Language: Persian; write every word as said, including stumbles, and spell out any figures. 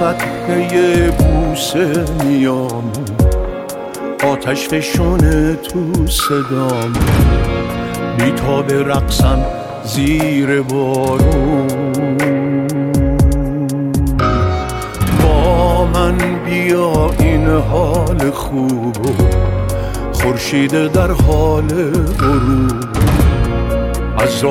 فتحه بوسه میام، آتش فشونه تو صدام، بیتاب رقصم زیر بارون. با من بیا این حال خوبو، خورشید در حال غروب. از